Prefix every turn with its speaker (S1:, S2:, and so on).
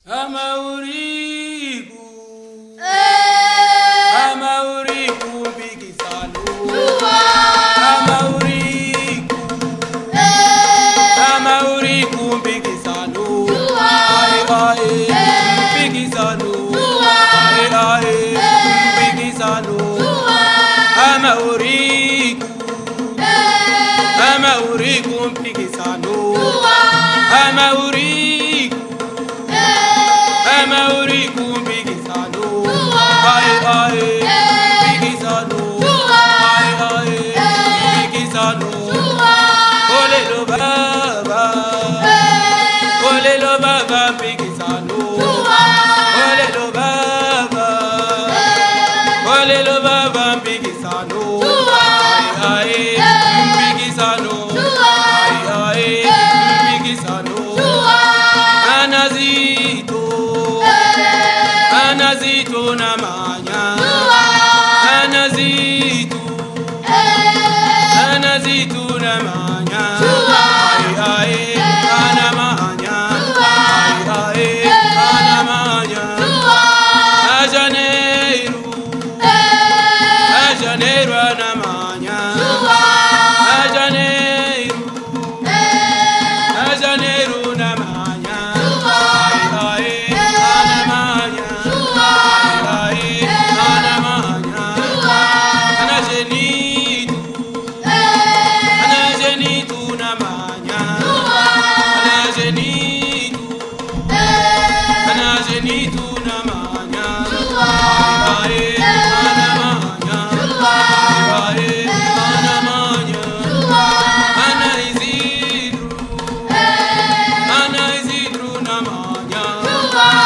S1: Amauriku bikisano Amauriku bikisano bikisano bikisano Amauriku bikisano Amauriku bikisano bikisano bikisano Olelo baba bikisano Olelo baba bikisano bikisano bikisano Anazito namanya Anazito namanya anamanya anamanya Ajaneiro anamanya Ajaneiro namanya Ana Isidru namanya